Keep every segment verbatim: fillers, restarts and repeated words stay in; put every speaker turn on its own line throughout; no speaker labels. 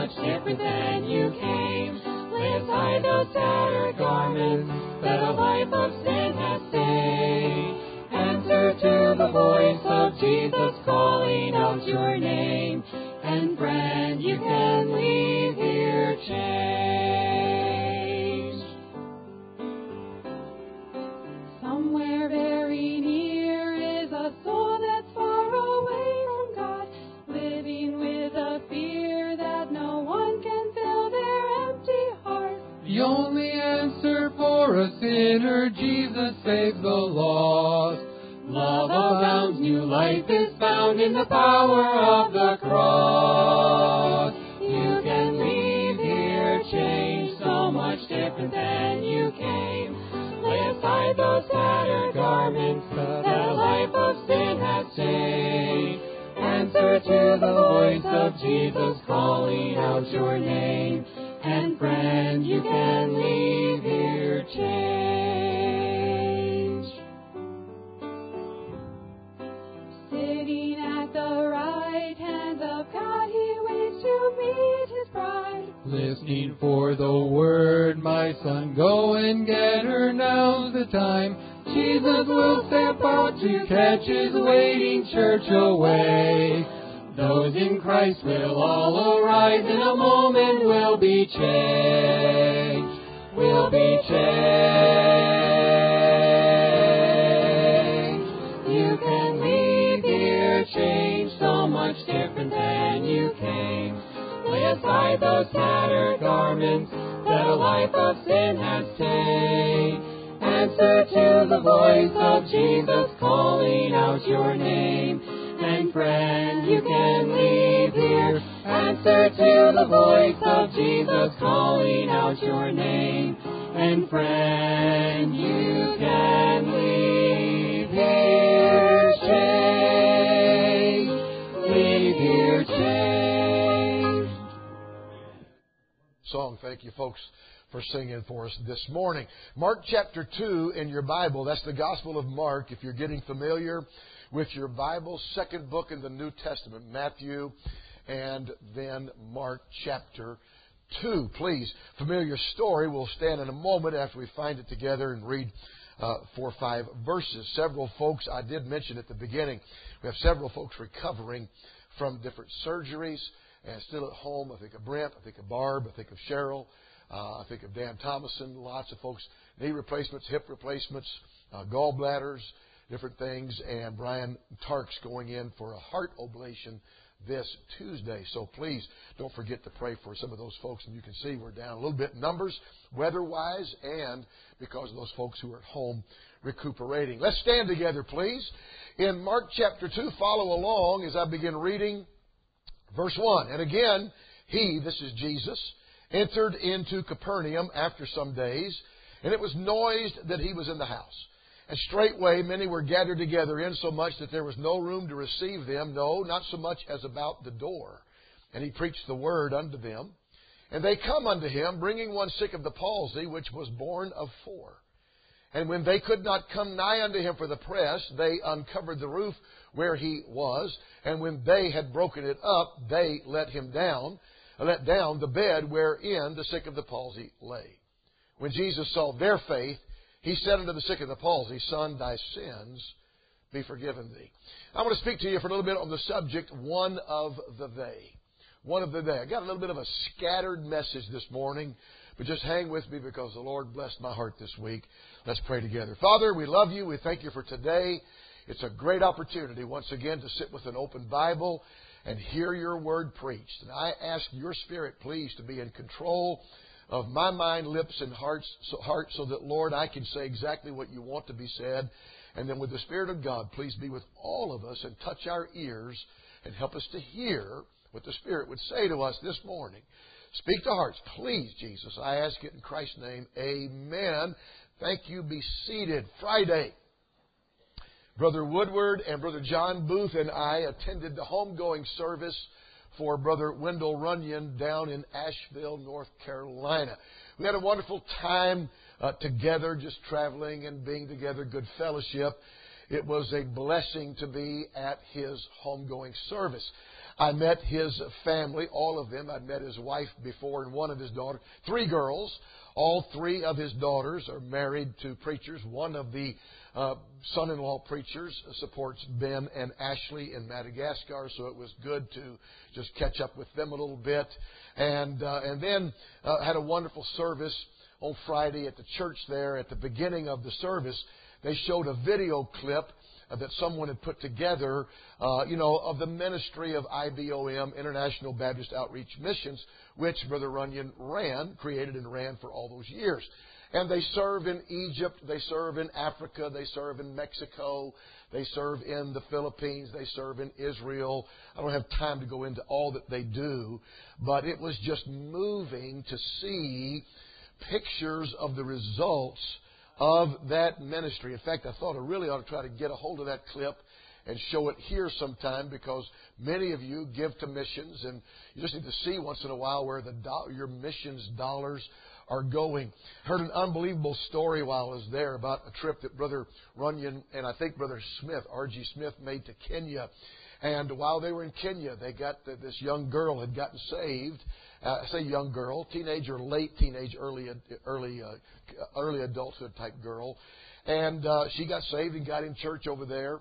much different than you came. Lay aside those tattered garments that a life of sin has stained. Answer to the voice of Jesus calling out your name. And friend, you can leave here changed. Somewhere very near is a soul that's far away from God, living with a fear that no one can fill their empty heart.
The only answer for a sinner, Jesus saves the lost.
Love abounds, new life is found in the power of the cross. You can leave here changed, so much different than you came. Lay aside those tattered garments that a life of sin has stained. Answer to the voice of Jesus calling out your name. And friend, you can leave here changed. Sitting at the right hand of God, He waits to meet His bride.
Listening for the word, my son, go and get her, now's the time. Jesus will step out to catch His waiting church away. Those in Christ will all arise, in a moment will be changed, will be changed. You can leave here changed, so much different than you came. Lay aside those tattered garments that a life of sin has stained. Answer to the voice of Jesus calling out your name. And friend, you can leave here. Answer to the voice of Jesus calling out your name. And friend, you can leave here changed. Leave here changed.
Song, thank you folks for singing for us this morning. Mark chapter two in your Bible, that's the Gospel of Mark. If you're getting familiar with your Bible, second book in the New Testament, Matthew and then Mark chapter two. Please, familiar story. We'll stand in a moment after we find it together and read uh, four or five verses. Several folks, I did mention at the beginning, we have several folks recovering from different surgeries and still at home. I think of Brent, I think of Barb, I think of Cheryl, uh, I think of Dan Thomason. Lots of folks, knee replacements, hip replacements, uh, gallbladders, different things, and Brian Tark's going in for a heart oblation this Tuesday. So please don't forget to pray for some of those folks. And you can see we're down a little bit in numbers, weather-wise, and because of those folks who are at home recuperating. Let's stand together, please. In Mark chapter two, follow along as I begin reading verse one. And again, he, this is Jesus, entered into Capernaum after some days, and it was noised that he was in the house. And straightway many were gathered together, insomuch that there was no room to receive them, no, not so much as about the door. And he preached the word unto them. And they come unto him, bringing one sick of the palsy, which was born of four. And when they could not come nigh unto him for the press, they uncovered the roof where he was. And when they had broken it up, they let him down, let down the bed wherein the sick of the palsy lay. When Jesus saw their faith, he said unto the sick of the palsy, Son, thy sins be forgiven thee. I want to speak to you for a little bit on the subject, one of the they. One of the they. I got a little bit of a scattered message this morning, but just hang with me because the Lord blessed my heart this week. Let's pray together. Father, we love you. We thank you for today. It's a great opportunity once again to sit with an open Bible and hear your word preached. And I ask your Spirit, please, to be in control of my mind, lips, and hearts, so, heart, so that, Lord, I can say exactly what you want to be said. And then with the Spirit of God, please be with all of us and touch our ears and help us to hear what the Spirit would say to us this morning. Speak to hearts, please, Jesus. I ask it in Christ's name. Amen. Thank you. Be seated. Friday, Brother Woodward and Brother John Booth and I attended the homegoing service for Brother Wendell Runyon down in Asheville, North Carolina. We had a wonderful time uh, together, just traveling and being together, good fellowship. It was a blessing to be at his homegoing service. I met his family, all of them. I'd met his wife before and one of his daughters. Three girls. All three of his daughters are married to preachers. One of the uh, son-in-law preachers supports Ben and Ashley in Madagascar, so it was good to just catch up with them a little bit. And uh, and then uh, had a wonderful service on Friday at the church there. At the beginning of the service, they showed a video clip uh, that someone had put together, uh, you know, of the ministry of I B O M, International Baptist Outreach Missions, which Brother Runyon ran, created and ran for all those years. And they serve in Egypt, they serve in Africa, they serve in Mexico, they serve in the Philippines, they serve in Israel. I don't have time to go into all that they do, but it was just moving to see pictures of the results of that ministry. In fact, I thought I really ought to try to get a hold of that clip and show it here sometime, because many of you give to missions, and you just need to see once in a while where the do- your missions dollars are going. Heard an unbelievable story while I was there about a trip that Brother Runyon and I think Brother Smith, R G Smith, made to Kenya. And while they were in Kenya, they got the, this young girl had gotten saved. Uh, I say young girl, teenager, late teenage, early early uh, early adulthood type girl, and uh, she got saved and got in church over there.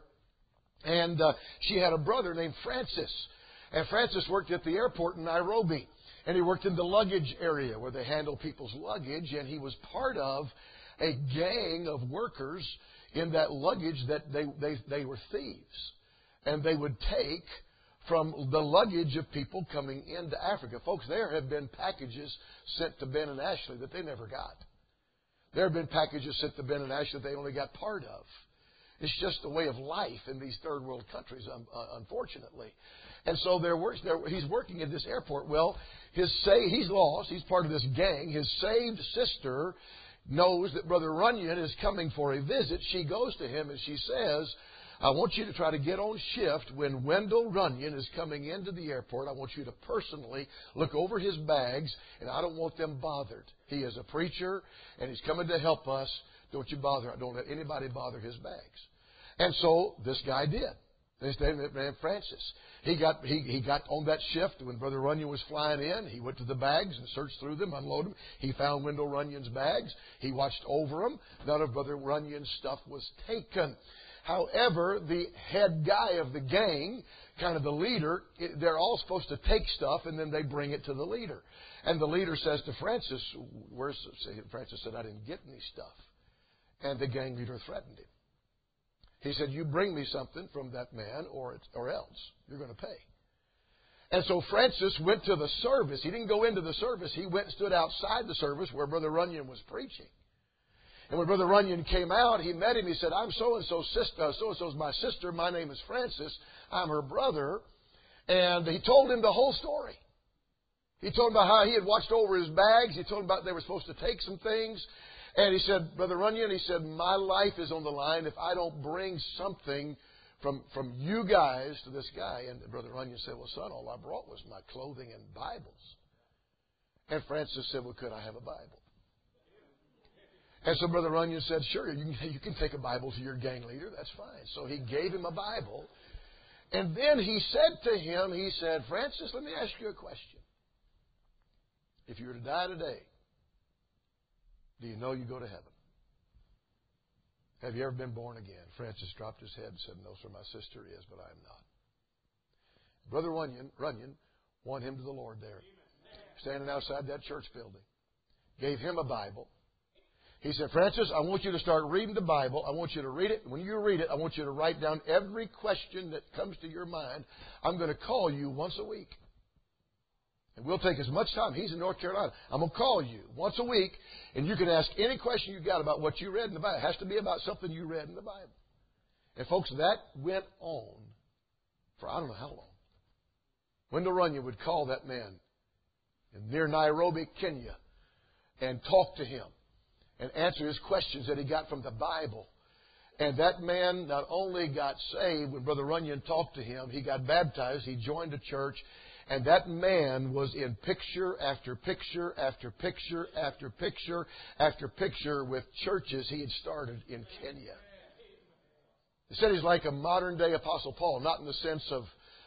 And uh, she had a brother named Francis, and Francis worked at the airport in Nairobi, and he worked in the luggage area where they handle people's luggage, and he was part of a gang of workers in that luggage that they they, they were thieves, and they would take from the luggage of people coming into Africa. Folks, there have been packages sent to Ben and Ashley that they never got. There have been packages sent to Ben and Ashley that they only got part of. It's just the way of life in these third world countries, um, uh, unfortunately. And so there works, there, he's working at this airport. Well, his say, he's lost. He's part of this gang. His saved sister knows that Brother Runyon is coming for a visit. She goes to him and she says, I want you to try to get on shift when Wendell Runyon is coming into the airport. I want you to personally look over his bags, and I don't want them bothered. He is a preacher, and he's coming to help us. Don't you bother. Don't let anybody bother his bags. And so this guy did. His name was Francis. He got he, he got on that shift when Brother Runyon was flying in. He went to the bags and searched through them, unloaded them. He found Wendell Runyon's bags. He watched over them. None of Brother Runyon's stuff was taken. However, the head guy of the gang, kind of the leader, they're all supposed to take stuff and then they bring it to the leader. And the leader says to Francis, where's Francis said, I didn't get any stuff. And the gang leader threatened him. He said, you bring me something from that man or it's, or else you're going to pay. And so Francis went to the service. He didn't go into the service. He went and stood outside the service where Brother Runyon was preaching. And when Brother Runyon came out, he met him. He said, I'm so-and-so sister, so-and-so's my sister. My name is Francis. I'm her brother. And he told him the whole story. He told him about how he had watched over his bags. He told him about they were supposed to take some things. And he said, Brother Runyon, he said, my life is on the line if I don't bring something from, from you guys to this guy. And Brother Runyon said, well, son, all I brought was my clothing and Bibles. And Francis said, well, could I have a Bible? And so Brother Runyon said, sure, you can, you can take a Bible to your gang leader. That's fine. So he gave him a Bible. And then he said to him, he said, Francis, let me ask you a question. If you were to die today, do you know you go to heaven? Have you ever been born again? Francis dropped his head and said, no, sir, my sister is, but I am not. Brother Runyon, Runyon won him to the Lord there, standing outside that church building. Gave him a Bible. He said, Francis, I want you to start reading the Bible. I want you to read it. When you read it, I want you to write down every question that comes to your mind. I'm going to call you once a week. And we'll take as much time. He's in North Carolina. I'm going to call you once a week, and you can ask any question you got about what you read in the Bible. It has to be about something you read in the Bible. And, folks, that went on for I don't know how long. Wendell Runyon would call that man near Nairobi, Kenya, and talk to him and answer his questions that he got from the Bible. And that man not only got saved when Brother Runyon talked to him, he got baptized, he joined a church, and that man was in picture after picture after picture after picture after picture with churches he had started in Kenya. They said he's like a modern-day Apostle Paul, not in the sense of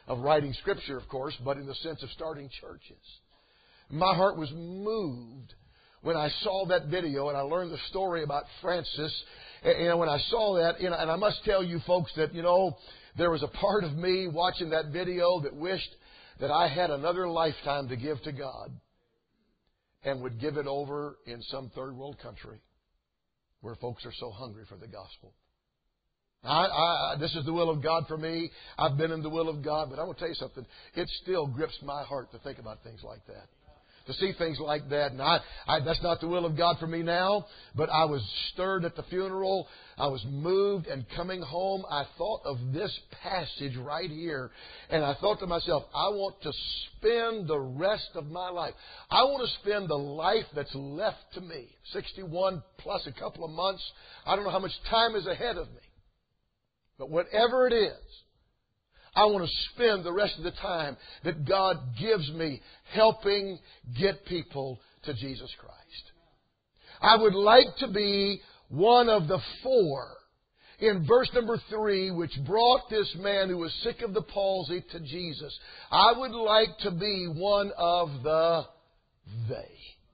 of writing Scripture, of course, but in the sense of starting churches. My heart was moved when I saw that video and I learned the story about Francis. And when I saw that, you know, and I must tell you folks that, you know, there was a part of me watching that video that wished that I had another lifetime to give to God and would give it over in some third world country where folks are so hungry for the gospel. I, I, this is the will of God for me. I've been in the will of God, but I want to tell you something. It still grips my heart to think about things like that. To see things like that. And I, I, that's not the will of God for me now, but I was stirred at the funeral. I was moved, and coming home, I thought of this passage right here. And I thought to myself, I want to spend the rest of my life. I want to spend the life that's left to me. sixty-one plus a couple of months. I don't know how much time is ahead of me. But whatever it is, I want to spend the rest of the time that God gives me helping get people to Jesus Christ. I would like to be one of the four in verse number three, which brought this man who was sick of the palsy to Jesus. I would like to be one of the they.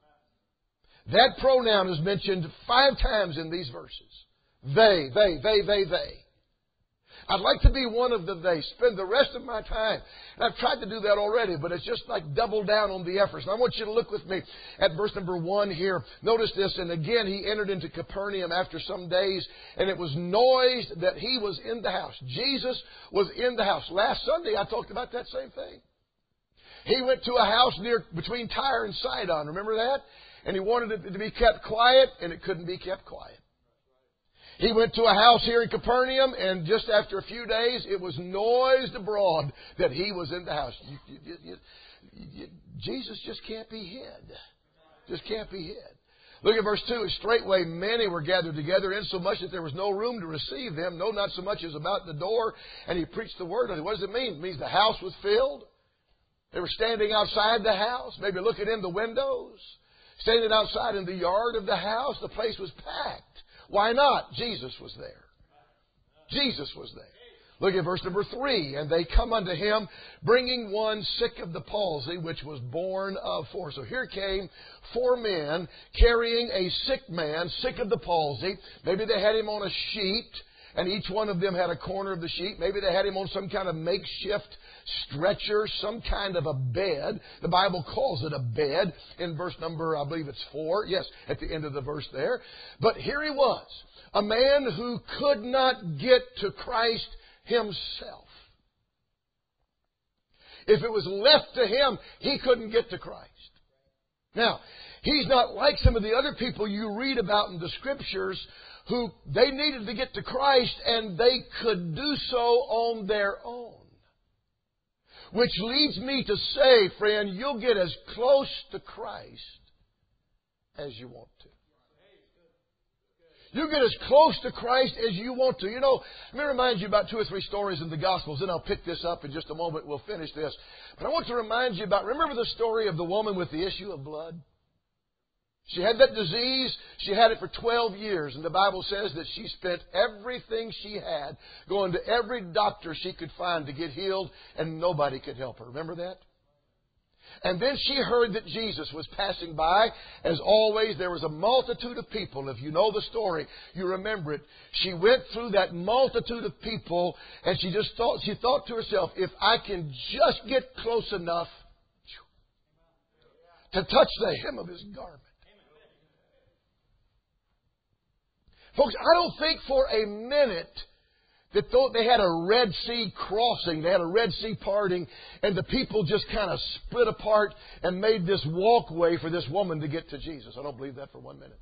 That pronoun is mentioned five times in these verses. They, they, they, they, they. I'd like to be one of the they. Spend the rest of my time. And I've tried to do that already, but it's just like double down on the efforts. And I want you to look with me at verse number one here. Notice this. And again, he entered into Capernaum after some days, and it was noised that he was in the house. Jesus was in the house. Last Sunday, I talked about that same thing. He went to a house near between Tyre and Sidon. Remember that? And he wanted it to be kept quiet, and it couldn't be kept quiet. He went to a house here in Capernaum, and just after a few days, it was noised abroad that he was in the house. You, you, you, you, Jesus just can't be hid. Just can't be hid. Look at verse two. And straightway many were gathered together, insomuch that there was no room to receive them, no, not so much as about the door. And he preached the word. What does it mean? It means the house was filled. They were standing outside the house, maybe looking in the windows, standing outside in the yard of the house. The place was packed. Why not? Jesus was there. Jesus was there. Look at verse number three. And they come unto him, bringing one sick of the palsy, which was born of four. So here came four men carrying a sick man, sick of the palsy. Maybe they had him on a sheet, and each one of them had a corner of the sheet. Maybe they had him on some kind of makeshift stretcher, some kind of a bed. The Bible calls it a bed in verse number, I believe it's four. Yes, at the end of the verse there. But here he was, a man who could not get to Christ himself. If it was left to him, he couldn't get to Christ. Now, he's not like some of the other people you read about in the Scriptures who they needed to get to Christ and they could do so on their own. Which leads me to say, friend, you'll get as close to Christ as you want to. You get as close to Christ as you want to. You know, let me remind you about two or three stories in the Gospels, and I'll pick this up in just a moment. We'll finish this. But I want to remind you about, remember the story of the woman with the issue of blood? She had that disease. She had it for twelve years. And the Bible says that she spent everything she had going to every doctor she could find to get healed, and nobody could help her. Remember that? And then she heard that Jesus was passing by. As always, there was a multitude of people. If you know the story, you remember it. She went through that multitude of people, and she just thought, she thought to herself, if I can just get close enough to touch the hem of His garment. Folks, I don't think for a minute that they had a Red Sea crossing, they had a Red Sea parting, and the people just kind of split apart and made this walkway for this woman to get to Jesus. I don't believe that for one minute.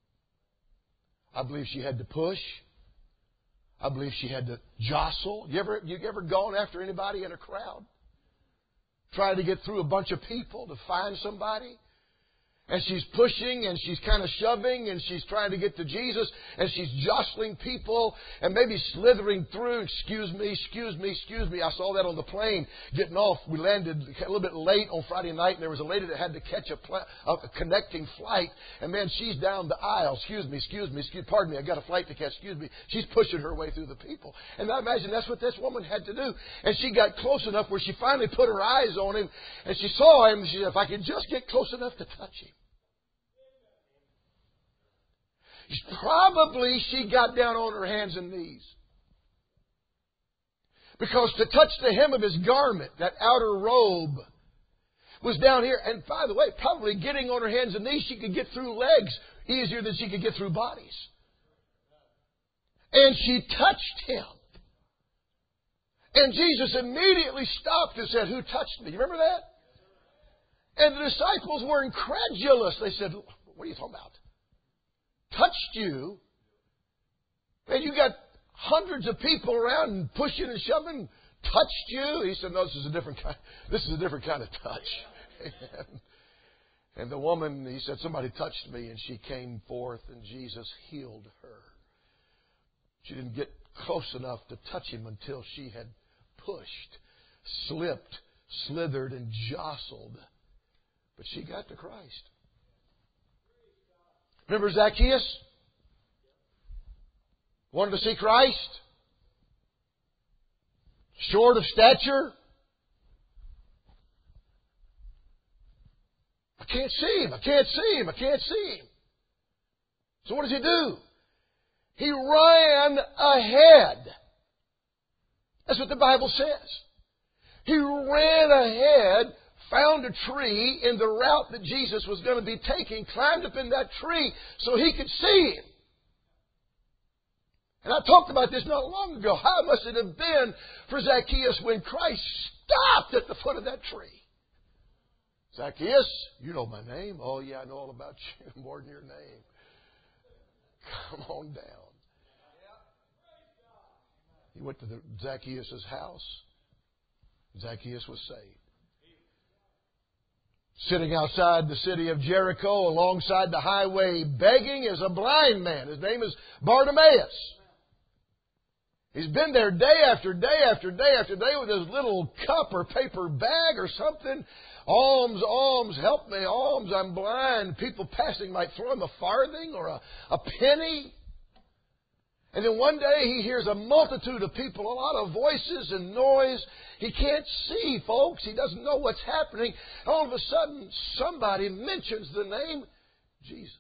I believe she had to push. I believe she had to jostle. You ever, you ever gone after anybody in a crowd? Trying to get through a bunch of people to find somebody? And she's pushing and she's kind of shoving and she's trying to get to Jesus and she's jostling people and maybe slithering through. Excuse me, excuse me, excuse me. I saw that on the plane getting off. We landed a little bit late on Friday night and there was a lady that had to catch a, pl- a connecting flight. And man, she's down the aisle. Excuse me, excuse me, excuse Pardon me, I got a flight to catch. Excuse me. She's pushing her way through the people. And I imagine that's what this woman had to do. And she got close enough where she finally put her eyes on him and she saw him. She said, if I could just get close enough to touch him. Probably she got down on her hands and knees. Because to touch the hem of his garment, that outer robe, was down here. And by the way, probably getting on her hands and knees, she could get through legs easier than she could get through bodies. And she touched him. And Jesus immediately stopped and said, who touched me? You remember that? And the disciples were incredulous. They said, what are you talking about? Touched you, and you got hundreds of people around and pushing and shoving, touched you. He said, no, this is a different kind, this is a different kind of touch. Amen. And the woman, he said, somebody touched me, and she came forth, and Jesus healed her. She didn't get close enough to touch him until she had pushed, slipped, slithered, and jostled. But she got to Christ. Remember Zacchaeus? Wanted to see Christ? Short of stature? I can't see him. I can't see him. I can't see him. So what does he do? He ran ahead. That's what the Bible says. He ran ahead, found a tree in the route that Jesus was going to be taking, climbed up in that tree so he could see him. And I talked about this not long ago. How must it have been for Zacchaeus when Christ stopped at the foot of that tree? Zacchaeus, you know my name. Oh, yeah, I know all about you, more than your name. Come on down. He went to the Zacchaeus' house. Zacchaeus was saved. Sitting outside the city of Jericho alongside the highway begging is a blind man. His name is Bartimaeus. He's been there day after day after day after day with his little cup or paper bag or something. Alms, alms, help me, alms, I'm blind. People passing might throw him a farthing or a, a penny. And then one day he hears a multitude of people, a lot of voices and noise. He can't see, folks. He doesn't know what's happening. All of a sudden, somebody mentions the name Jesus.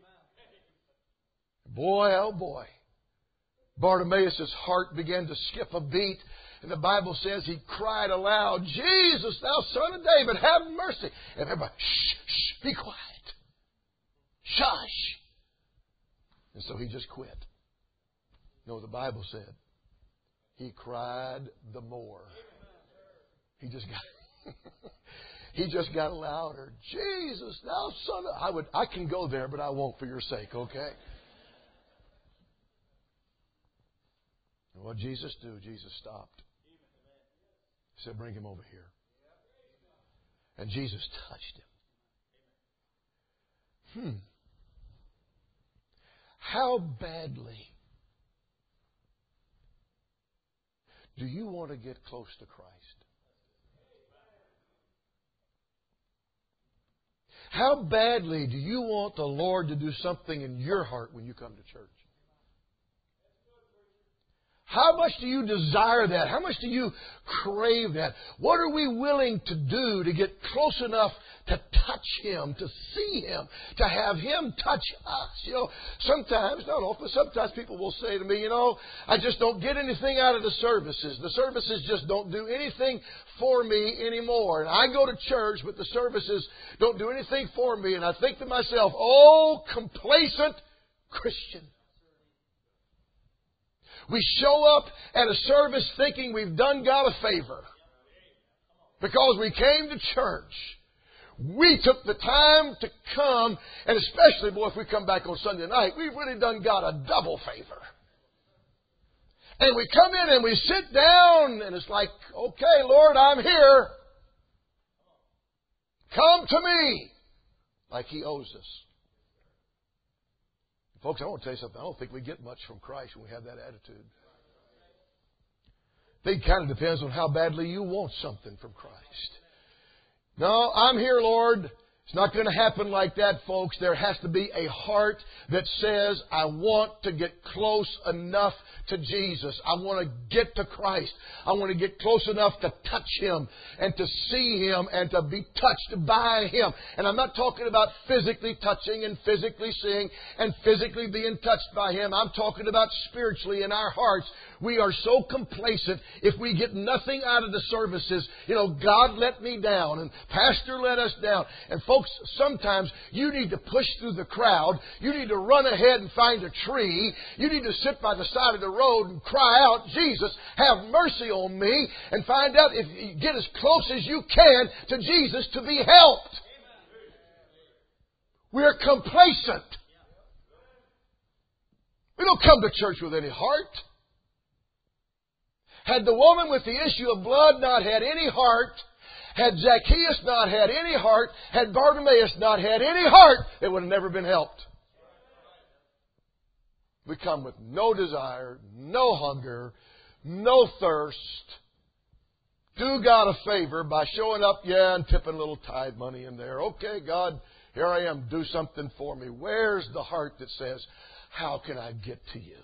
Boy, oh boy. Bartimaeus' heart began to skip a beat. And the Bible says he cried aloud, Jesus, thou son of David, have mercy. And everybody, shh, shh, be quiet. Shush. And so he just quit. No, the Bible said he cried the more. He just got he just got louder. Jesus, thou son of I would I can go there, but I won't for your sake, okay? And what did Jesus do? Jesus stopped. He said, bring him over here. And Jesus touched him. Hmm. How badly do you want to get close to Christ? How badly do you want the Lord to do something in your heart when you come to church? How much do you desire that? How much do you crave that? What are we willing to do to get close enough to touch Him, to see Him, to have Him touch us? You know, sometimes, not often, sometimes people will say to me, you know, I just don't get anything out of the services. The services just don't do anything for me anymore. And I go to church, but the services don't do anything for me. And I think to myself, oh, complacent Christian. We show up at a service thinking we've done God a favor because we came to church. We took the time to come, and especially, boy, if we come back on Sunday night, we've really done God a double favor. And we come in and we sit down, and it's like, okay, Lord, I'm here. Come to me. like He owes us. Folks, I want to tell you something. I don't think we get much from Christ when we have that attitude. I think it kind of depends on how badly you want something from Christ. No, I'm here, Lord. It's not going to happen like that, folks. There has to be a heart that says, I want to get close enough to Jesus. I want to get to Christ. I want to get close enough to touch Him and to see Him and to be touched by Him. And I'm not talking about physically touching and physically seeing and physically being touched by Him. I'm talking about spiritually in our hearts. We are so complacent if we get nothing out of the services. You know, God let me down and Pastor let us down. And folks, sometimes you need to push through the crowd. You need to run ahead and find a tree. You need to sit by the side of the road and cry out, Jesus, have mercy on me, and find out if you get as close as you can to Jesus to be helped. We're complacent. We don't come to church with any heart. Had the woman with the issue of blood not had any heart, had Zacchaeus not had any heart, had Bartimaeus not had any heart, they would have never been helped. We come with no desire, no hunger, no thirst. Do God a favor by showing up, yeah, and tipping a little tithe money in there. Okay, God, here I am, do something for me. Where's the heart that says, how can I get to you?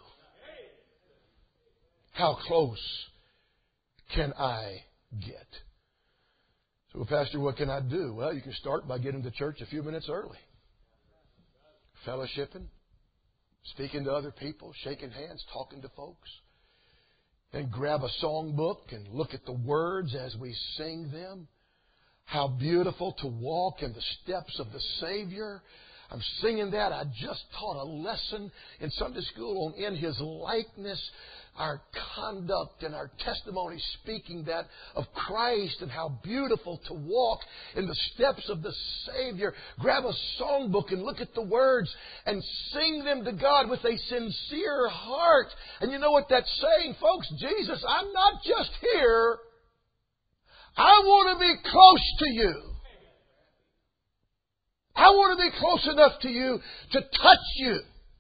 How close can I get? So, Pastor, what can I do? Well, you can start by getting to church a few minutes early. Fellowshipping, speaking to other people, shaking hands, talking to folks. Then grab a songbook and look at the words as we sing them. How beautiful to walk in the steps of the Savior. I'm singing that. I just taught a lesson in Sunday school on In His Likeness. Our conduct and our testimony speaking that of Christ and how beautiful to walk in the steps of the Savior. Grab a songbook and look at the words and sing them to God with a sincere heart. And you know what that's saying, folks? Jesus, I'm not just here. I want to be close to you. I want to be close enough to you to touch you.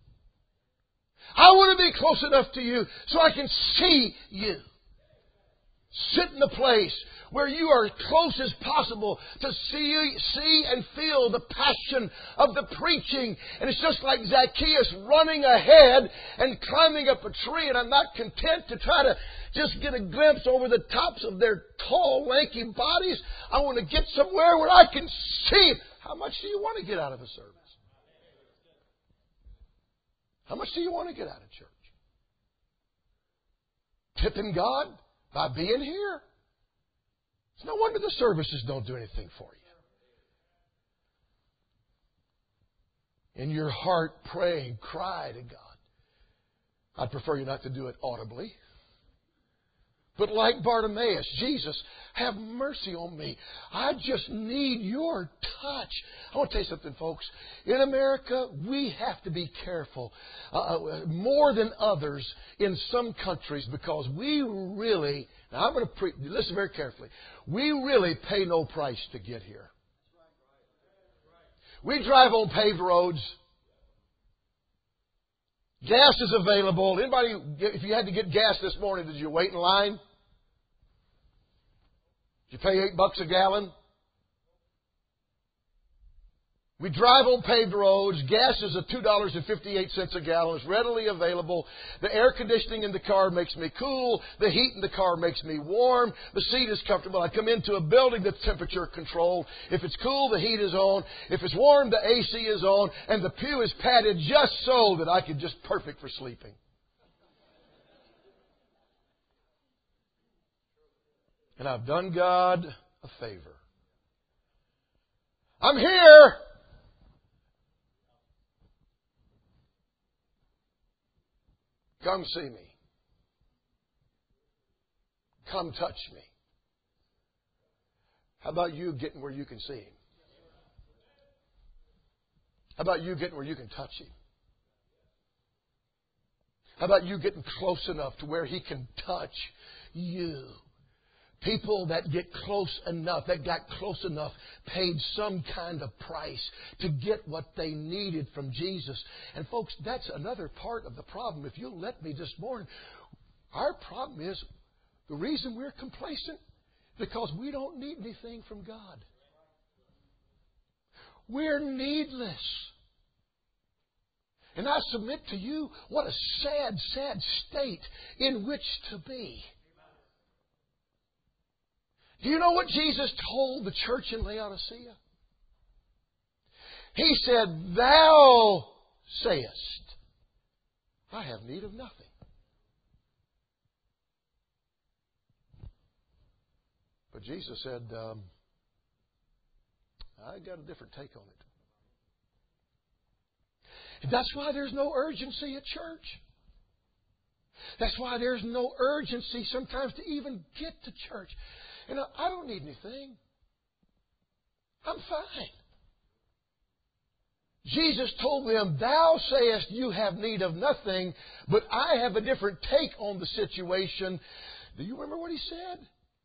I want to be close enough to you so I can see you. Sit in a place where you are close as possible to see, see and feel the passion of the preaching. And it's just like Zacchaeus running ahead and climbing up a tree. And I'm not content to try to just get a glimpse over the tops of their tall, lanky bodies. I want to get somewhere where I can see. How much do you want to get out of a service? How much do you want to get out of church? Tipping God by being here? It's no wonder the services don't do anything for you. In your heart, pray and cry to God. I'd prefer you not to do it audibly. But like Bartimaeus, Jesus, have mercy on me. I just need your touch. I want to tell you something, folks. In America, we have to be careful uh, more than others in some countries because we really, now I'm going to pre- listen very carefully, we really pay no price to get here. We drive on paved roads. Gas is available. Anybody, if you had to get gas this morning, did you wait in line? Did you pay eight bucks a gallon? We drive on paved roads. Gas is at two dollars and fifty-eight cents a gallon. It's readily available. The air conditioning in the car makes me cool. The heat in the car makes me warm. The seat is comfortable. I come into a building that's temperature controlled. If it's cool, the heat is on. If it's warm, the A C is on. And the pew is padded just so that I can just perfect for sleeping. And I've done God a favor. I'm here. Come see me. Come touch me. How about you getting where you can see Him? How about you getting where you can touch Him? How about you getting close enough to where He can touch you? People that get close enough, that got close enough, paid some kind of price to get what they needed from Jesus. And folks, that's another part of the problem. If you'll let me this morning, our problem is the reason we're complacent, because we don't need anything from God. We're needless. And I submit to you, what a sad, sad state in which to be. Do you know what Jesus told the church in Laodicea? He said, "Thou sayest, I have need of nothing." But Jesus said, um, I got a different take on it. And that's why there's no urgency at church. That's why there's no urgency sometimes to even get to church. And I don't need anything. I'm fine. Jesus told them, "Thou sayest you have need of nothing, but I have a different take on the situation." Do you remember what He said?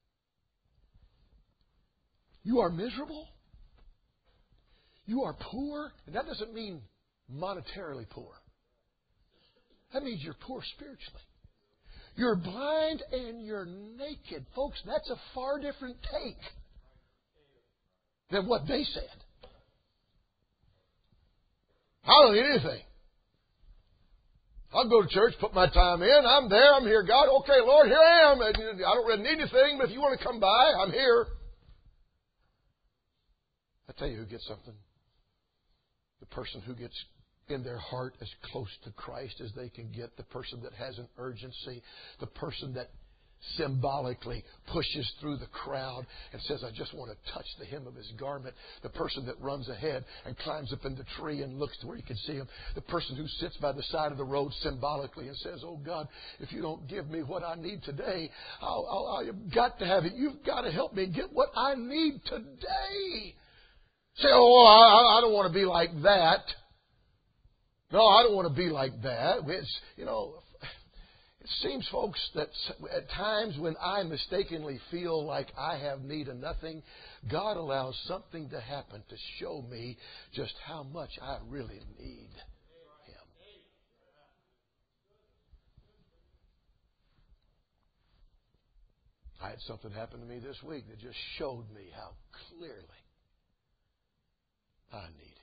You are miserable. You are poor. And that doesn't mean monetarily poor. That means you're poor spiritually. You're blind and you're naked. Folks, that's a far different take than what they said. I don't need anything. I'll go to church, put my time in. I'm there. I'm here. God, okay, Lord, here I am. I don't really need anything, but if you want to come by, I'm here. I tell you who gets something. The person who gets in their heart as close to Christ as they can get. The person that has an urgency. The person that symbolically pushes through the crowd and says, I just want to touch the hem of His garment. The person that runs ahead and climbs up in the tree and looks to where you can see Him. The person who sits by the side of the road symbolically and says, oh God, if you don't give me what I need today, I'll, I'll, I've got to have it. You've got to help me get what I need today. Say, oh, I, I don't want to be like that. No, I don't want to be like that. It's, you know, it seems, folks, that at times when I mistakenly feel like I have need of nothing, God allows something to happen to show me just how much I really need Him. I had something happen to me this week that just showed me how clearly I need Him.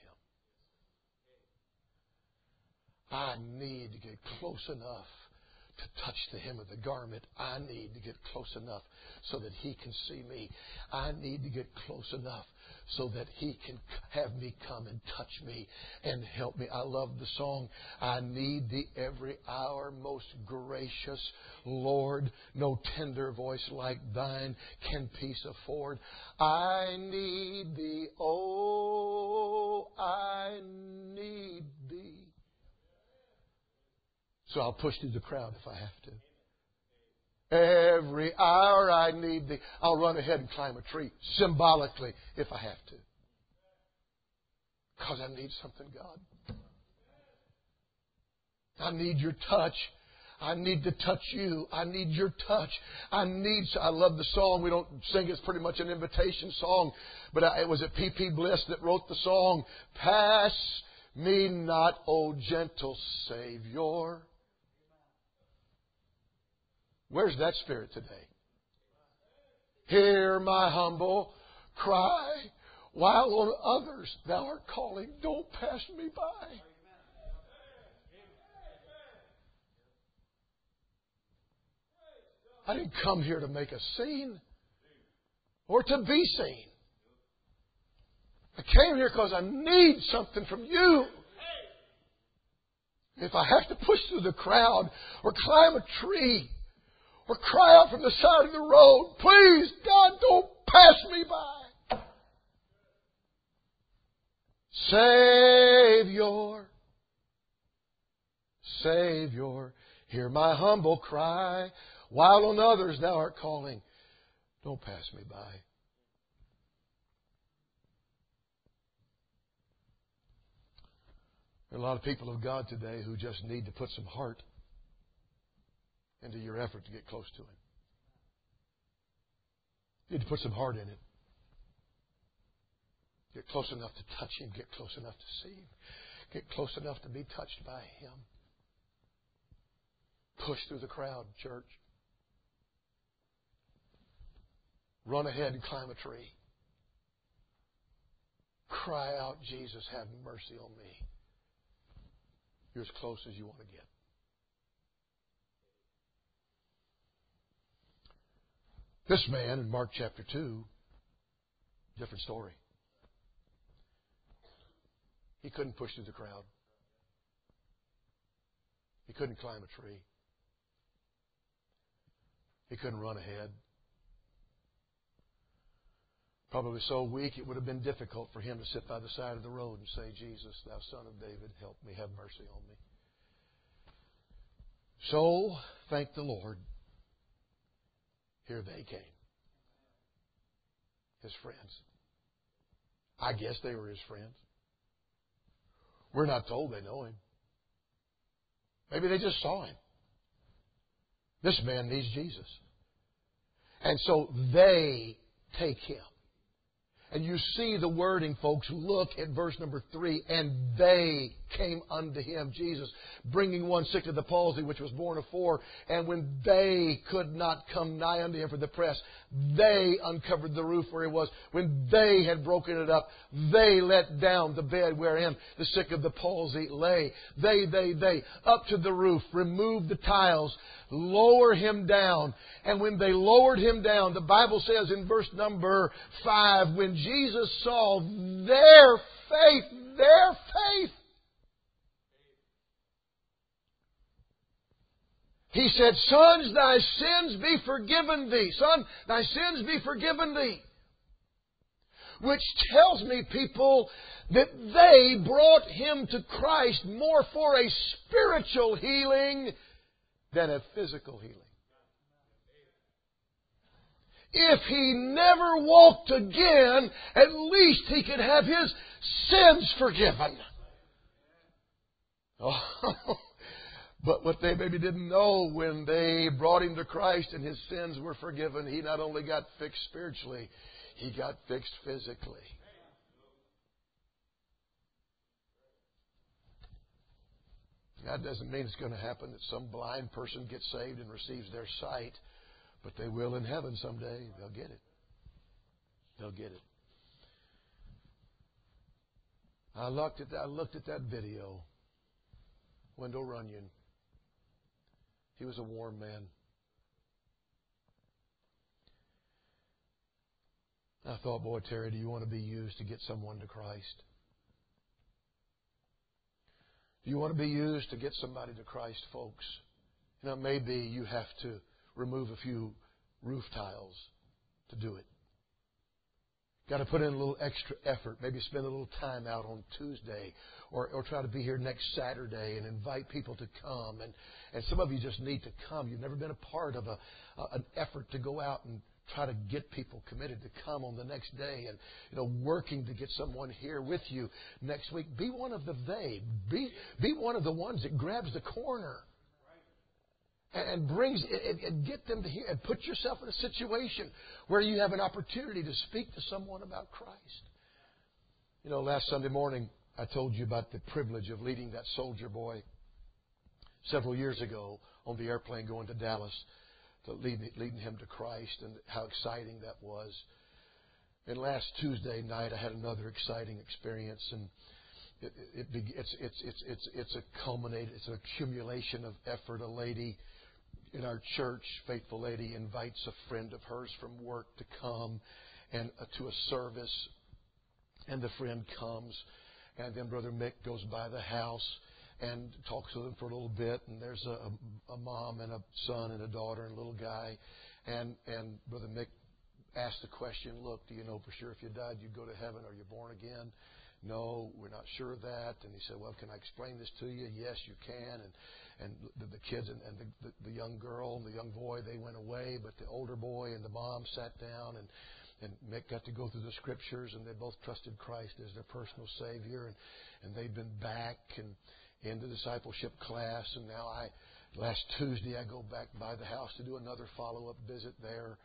I need to get close enough to touch the hem of the garment. I need to get close enough so that He can see me. I need to get close enough so that He can have me come and touch me and help me. I love the song, I need Thee every hour, most gracious Lord. No tender voice like Thine can peace afford. I need Thee, oh, I need Thee. So I'll push through the crowd if I have to. Every hour I need Thee. I'll run ahead and climb a tree, symbolically, if I have to. Because I need something, God. I need Your touch. I need to touch You. I need Your touch. I need... I love the song. We don't sing it. It's pretty much an invitation song. But I, it was a P P Bliss that wrote the song, Pass me not, O gentle Savior. Where's that spirit today? Hear my humble cry, while on others Thou art calling. Don't pass me by. I didn't come here to make a scene or to be seen. I came here because I need something from You. If I have to push through the crowd or climb a tree or cry out from the side of the road, please, God, don't pass me by. Savior, Savior, hear my humble cry, while on others Thou art calling. Don't pass me by. There are a lot of people of God today who just need to put some heart into your effort to get close to Him. You need to put some heart in it. Get close enough to touch Him. Get close enough to see Him. Get close enough to be touched by Him. Push through the crowd, church. Run ahead and climb a tree. Cry out, Jesus, have mercy on me. You're as close as you want to get. This man in Mark chapter two, different story. He couldn't push through the crowd. He couldn't climb a tree. He couldn't run ahead. Probably so weak it would have been difficult for him to sit by the side of the road and say, Jesus, thou Son of David, help me, have mercy on me. So, thank the Lord, here they came. His friends. I guess they were His friends. We're not told they know Him. Maybe they just saw Him. This man needs Jesus. And so they take Him. And you see the wording, folks. Look at verse number three. And they came unto Him, Jesus, bringing one sick of the palsy, which was born of four. And when they could not come nigh unto Him for the press, they uncovered the roof where He was. When they had broken it up, they let down the bed wherein the sick of the palsy lay. They, they, they, up to the roof, removed the tiles, lower Him down. And when they lowered Him down, the Bible says in verse number five, when Jesus saw their faith, their faith, He said, Sons, thy sins be forgiven thee. Son, thy sins be forgiven thee. Which tells me, people, that they brought him to Christ more for a spiritual healing than a physical healing. If he never walked again, at least he could have his sins forgiven. Oh, but what they maybe didn't know, when they brought him to Christ and his sins were forgiven, he not only got fixed spiritually, he got fixed physically. That doesn't mean it's going to happen that some blind person gets saved and receives their sight, but they will in heaven someday. They'll get it. They'll get it. I looked at that, I looked at that video. Wendell Runyon. He was a warm man. I thought, boy, Terry, do you want to be used to get someone to Christ? Do you want to be used to get somebody to Christ, folks? You know, maybe you have to remove a few roof tiles to do it. Got to put in a little extra effort. Maybe spend a little time out on Tuesday, or, or try to be here next Saturday and invite people to come. And, and some of you just need to come. You've never been a part of a, a an effort to go out and try to get people committed to come on the next day, and you know, working to get someone here with you next week. Be one of the they. Be be one of the ones that grabs the corner and brings and, and get them to hear, and put yourself in a situation where you have an opportunity to speak to someone about Christ. You know, last Sunday morning I told you about the privilege of leading that soldier boy several years ago on the airplane going to Dallas, to lead, leading him to Christ, and how exciting that was. And last Tuesday night I had another exciting experience, and it, it, it, it's it's it's it's it's a culminate, it's an accumulation of effort. A lady in our church, faithful lady, invites a friend of hers from work to come and uh, to a service, and the friend comes, and then Brother Mick goes by the house and talks to them for a little bit, and there's a, a mom and a son and a daughter and a little guy, and and Brother Mick asked the question, look, do you know for sure if you died you'd go to heaven? Are you born again? No, we're not sure of that. And he said, well, can I explain this to you? Yes, you can. And and the, the kids and, and the, the, the young girl and the young boy, they went away, but the older boy and the mom sat down, and And Mick got to go through the Scriptures, and they both trusted Christ as their personal Savior. And, and they've been back and in the discipleship class. And now I, last Tuesday, I go back by the house to do another follow-up visit there.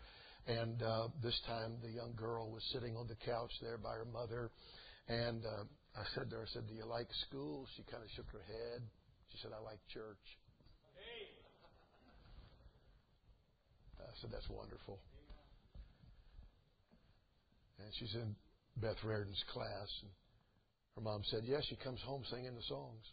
And uh, this time the young girl was sitting on the couch there by her mother. And uh, I said to her, I said, do you like school? She kind of shook her head. She said, I like church. I said, that's wonderful. And she's in Beth Reardon's class. And her mom said, yes, she comes home singing the songs.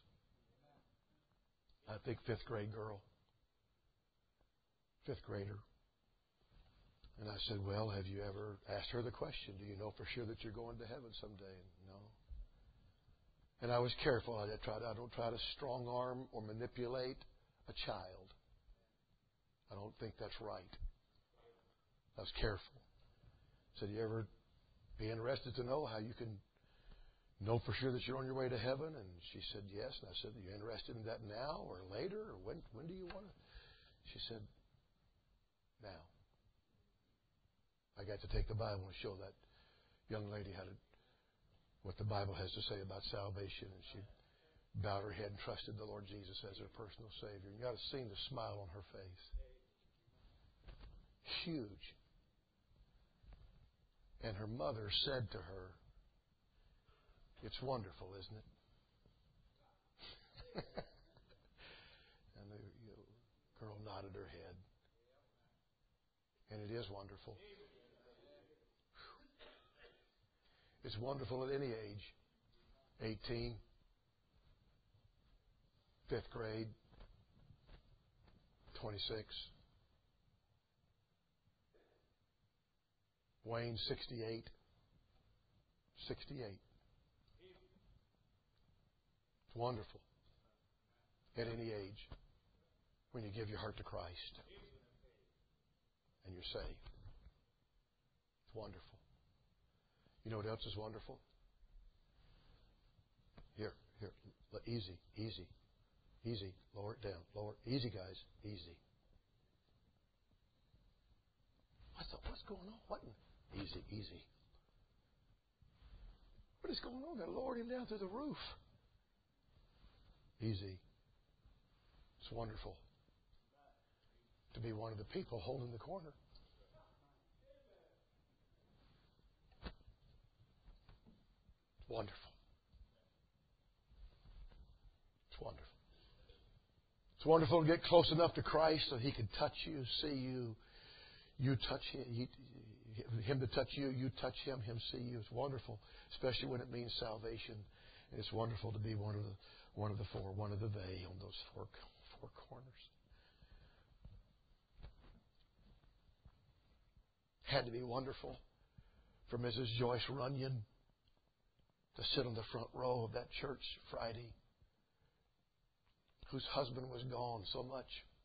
I think fifth grade girl. Fifth grader. And I said, well, have you ever asked her the question, do you know for sure that you're going to heaven someday? And no. And I was careful. I, tried, I don't try to strong arm or manipulate a child. I don't think that's right. I was careful. I said, you ever be interested to know how you can know for sure that you're on your way to heaven? And she said, yes. And I said, are you interested in that now or later? Or when, when do you want to? She said, now. I got to take the Bible and show that young lady how to, what the Bible has to say about salvation. And she bowed her head and trusted the Lord Jesus as her personal Savior. And you got to see the smile on her face. Huge. And her mother said to her, it's wonderful, isn't it? And the you know, girl nodded her head. And it is wonderful. It's wonderful at any age. eighteen, fifth grade, twenty-six. Wayne, sixty-eight. sixty-eight. It's wonderful at any age when you give your heart to Christ and you're saved. It's wonderful. You know what else is wonderful? Here, here, easy, easy, easy. Lower it down, lower. Easy, guys, easy. What's what's going on? What? Easy, easy. What is going on? They're lowering him down through the roof. Easy. It's wonderful to be one of the people holding the corner. It's wonderful. It's wonderful. It's wonderful to get close enough to Christ so He can touch you, see you, you touch Him, he, Him to touch you, you touch Him, Him see you. It's wonderful, especially when it means salvation. And it's wonderful to be one of the one of the four, one of the they on those four four corners. Had to be wonderful for Missus Joyce Runyon to sit on the front row of that church Friday, whose husband was gone so much.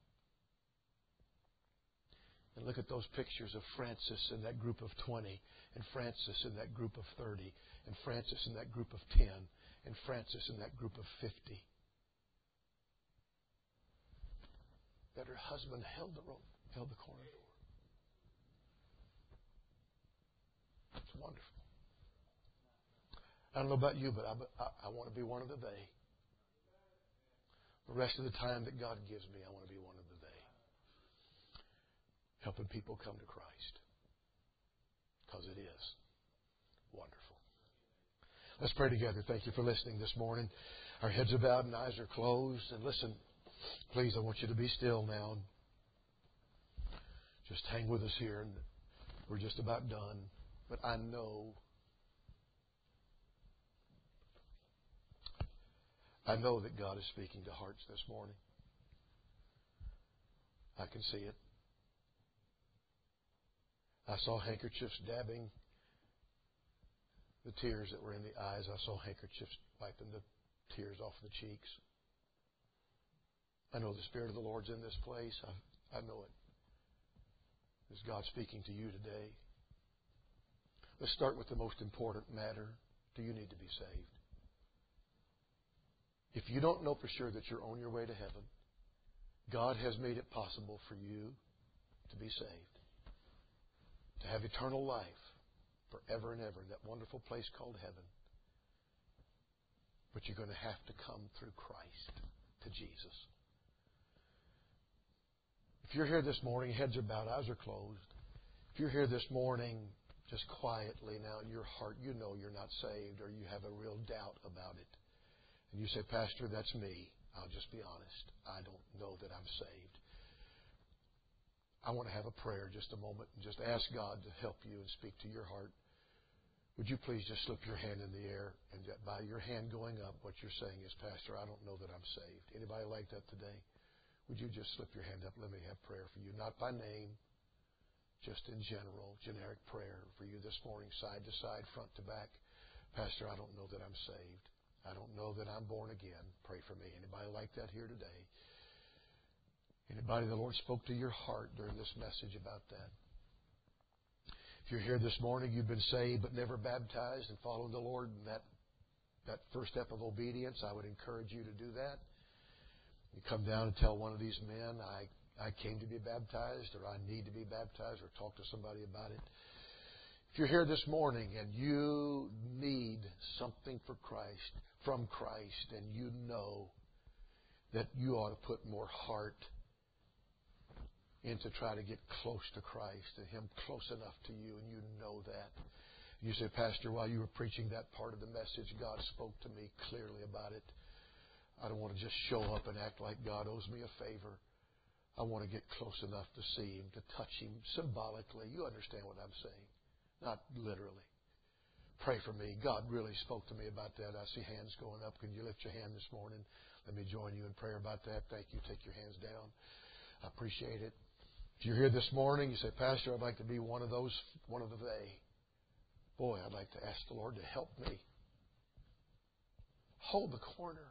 And look at those pictures of Francis in that group of twenty, and Francis in that group of thirty, and Francis in that group of ten, and Francis in that group of fifty. That her husband held the rope, held the corner door. It's wonderful. I don't know about you, but I, I, I want to be one of the they. The rest of the time that God gives me, I want to be one of the they. Helping people come to Christ. Because it is wonderful. Let's pray together. Thank you for listening this morning. Our heads are bowed and eyes are closed. And listen, please, I want you to be still now. And just hang with us here. And we're just about done. But I know, I know that God is speaking to hearts this morning. I can see it. I saw handkerchiefs dabbing the tears that were in the eyes. I saw handkerchiefs wiping the tears off the cheeks. I know the Spirit of the Lord's in this place. I, I know it. Is God speaking to you today? Let's start with the most important matter. Do you need to be saved? If you don't know for sure that you're on your way to heaven, God has made it possible for you to be saved, to have eternal life forever and ever in that wonderful place called heaven. But you're going to have to come through Christ to Jesus. If you're here this morning, heads are bowed, eyes are closed. If you're here this morning, just quietly now in your heart, you know you're not saved or you have a real doubt about it. And you say, Pastor, that's me. I'll just be honest. I don't know that I'm saved. I want to have a prayer just a moment and just ask God to help you and speak to your heart. Would you please just slip your hand in the air, and by your hand going up, what you're saying is, Pastor, I don't know that I'm saved. Anybody like that today? Would you just slip your hand up? Let me have prayer for you. Not by name, just in general, generic prayer for you this morning, side to side, front to back. Pastor, I don't know that I'm saved. I don't know that I'm born again. Pray for me. Anybody like that here today? Anybody the Lord spoke to your heart during this message about that? If you're here this morning, you've been saved but never baptized and following the Lord in that, that first step of obedience, I would encourage you to do that. You come down and tell one of these men, I, I came to be baptized, or I need to be baptized, or talk to somebody about it. If you're here this morning and you need something for Christ, from Christ, and you know that you ought to put more heart in to try to get close to Christ and Him close enough to you, and you know that. You say, Pastor, while you were preaching that part of the message, God spoke to me clearly about it. I don't want to just show up and act like God owes me a favor. I want to get close enough to see Him, to touch Him symbolically. You understand what I'm saying, not literally. Pray for me. God really spoke to me about that. I see hands going up. Can you lift your hand this morning? Let me join you in prayer about that. Thank you. Take your hands down. I appreciate it. If you're here this morning, you say, Pastor, I'd like to be one of those, one of the they. Boy, I'd like to ask the Lord to help me. Hold the corner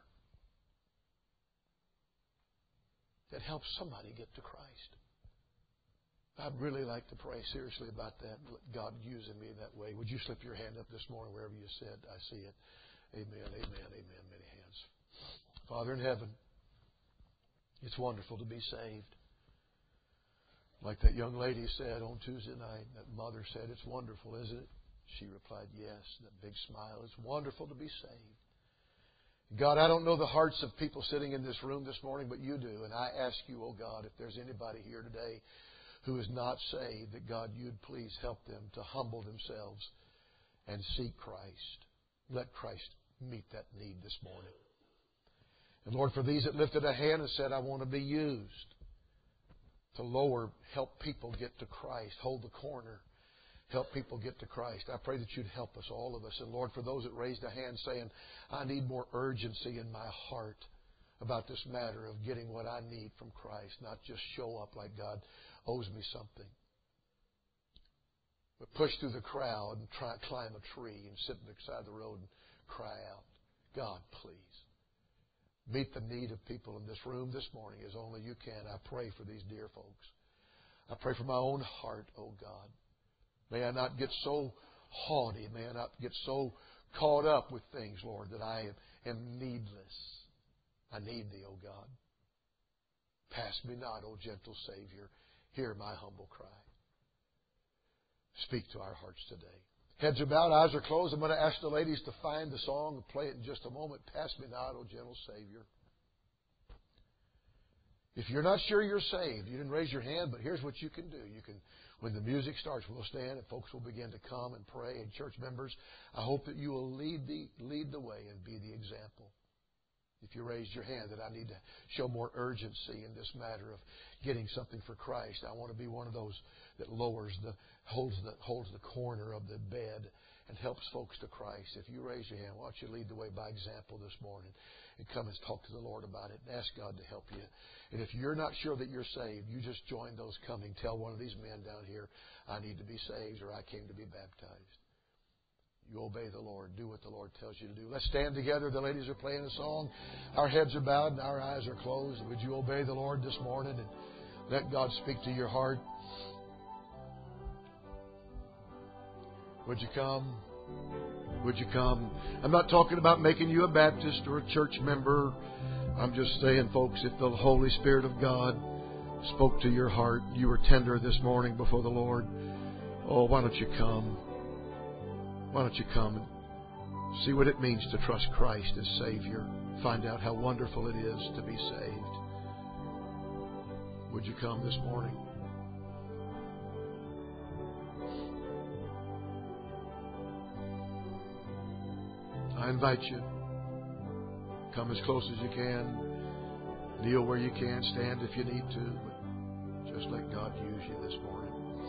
that helps somebody get to Christ. I'd really like to pray seriously about that. God using me that way. Would you slip your hand up this morning wherever you sit? I see it. Amen, amen, amen. Many hands. Father in heaven, it's wonderful to be saved. Like that young lady said on Tuesday night, that mother said, it's wonderful, isn't it? She replied, yes. That big smile. It's wonderful to be saved. God, I don't know the hearts of people sitting in this room this morning, but you do. And I ask you, oh God, if there's anybody here today who is not saved, that God, you'd please help them to humble themselves and seek Christ. Let Christ meet that need this morning. And Lord, for these that lifted a hand and said, I want to be used to lower, help people get to Christ, hold the corner, help people get to Christ. I pray that you'd help us, all of us. And Lord, for those that raised a hand saying, I need more urgency in my heart about this matter of getting what I need from Christ, not just show up like God owes me something, but push through the crowd and try to climb a tree and sit on the side of the road and cry out, God, please. Meet the need of people in this room this morning as only you can. I pray for these dear folks. I pray for my own heart, oh God. May I not get so haughty. May I not get so caught up with things, Lord, that I am needless. I need Thee, oh God. Pass me not, O gentle Savior. Hear my humble cry. Speak to our hearts today. Heads are bowed, eyes are closed. I'm going to ask the ladies to find the song and play it in just a moment. Pass me not, O gentle Savior. If you're not sure you're saved, you didn't raise your hand, but here's what you can do. You can, when the music starts, we'll stand and folks will begin to come and pray. And church members, I hope that you will lead the, lead the way and be the example. If you raised your hand that I need to show more urgency in this matter of getting something for Christ, I want to be one of those that lowers the holds the holds the corner of the bed and helps folks to Christ. If you raise your hand, why don't you lead the way by example this morning and come and talk to the Lord about it and ask God to help you. And if you're not sure that you're saved, you just join those coming. Tell one of these men down here, I need to be saved or I came to be baptized. You obey the Lord. Do what the Lord tells you to do. Let's stand together. The ladies are playing a song. Our heads are bowed and our eyes are closed. Would you obey the Lord this morning and let God speak to your heart? Would you come? Would you come? I'm not talking about making you a Baptist or a church member. I'm just saying, folks, if the Holy Spirit of God spoke to your heart, you were tender this morning before the Lord, oh, why don't you come? Why don't you come and see what it means to trust Christ as Savior? Find out how wonderful it is to be saved. Would you come this morning? I invite you. Come as close as you can. Kneel where you can. Stand if you need to. But just let God use you this morning.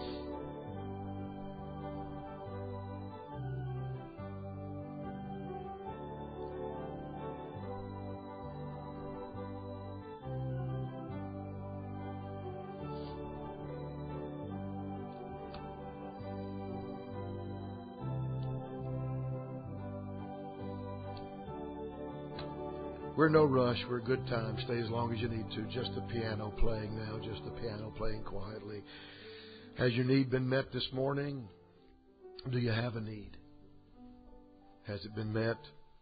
We're in no rush. We're a good time. Stay as long as you need to. Just the piano playing now. Just the piano playing quietly. Has your need been met this morning? Do you have a need? Has it been met?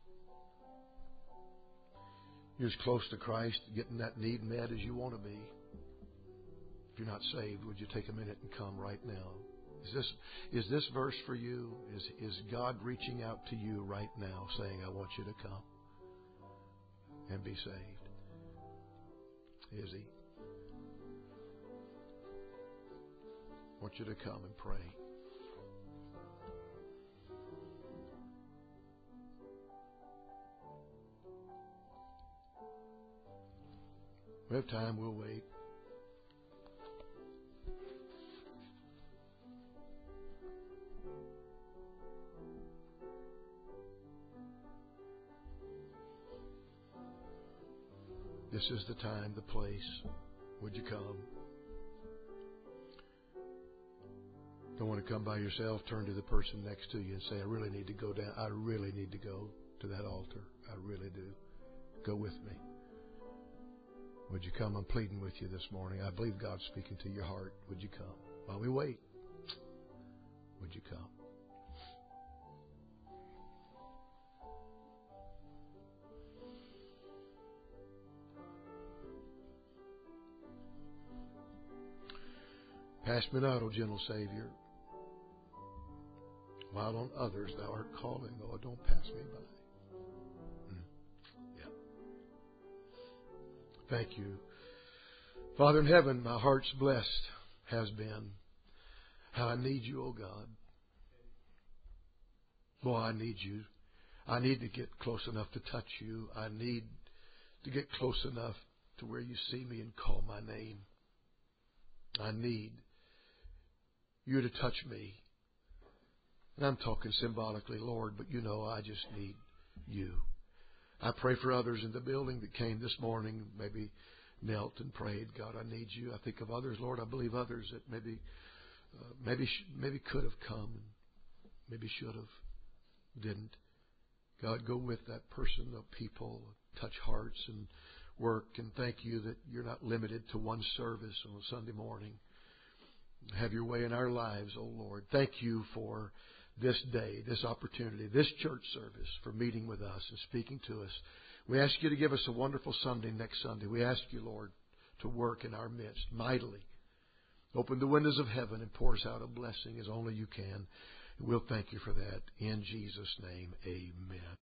You're as close to Christ, getting that need met as you want to be. If you're not saved, would you take a minute and come right now? Is this is this verse for you? Is is God reaching out to you right now, saying, "I want you to come and be saved"? Is He? I want you to come and pray. We have time. We'll wait. This is the time, the place. Would you come? Don't want to come by yourself. Turn to the person next to you and say, "I really need to go down. I really need to go to that altar. I really do. Go with me." Would you come? I'm pleading with you this morning. I believe God's speaking to your heart. Would you come? While we wait, would you come? Pass me not, O gentle Savior, while on others thou art calling. Oh, don't pass me by. Mm. Yeah. Thank you. Father in heaven, my heart's blessed has been. How I need you, oh God. Boy, I need you. I need to get close enough to touch you. I need to get close enough to where you see me and call my name. I need you to touch me. And I'm talking symbolically, Lord, but you know I just need you. I pray for others in the building that came this morning, maybe knelt and prayed. God, I need you. I think of others, Lord. I believe others that maybe uh, maybe maybe could have come, maybe should have, didn't. God, go with that person, the people, touch hearts and work. And thank you that you're not limited to one service on a Sunday morning. Have your way in our lives, oh Lord. Thank you for this day, this opportunity, this church service, for meeting with us and speaking to us. We ask you to give us a wonderful Sunday next Sunday. We ask you, Lord, to work in our midst mightily. Open the windows of heaven and pour us out a blessing as only you can. And we'll thank you for that. In Jesus' name, amen.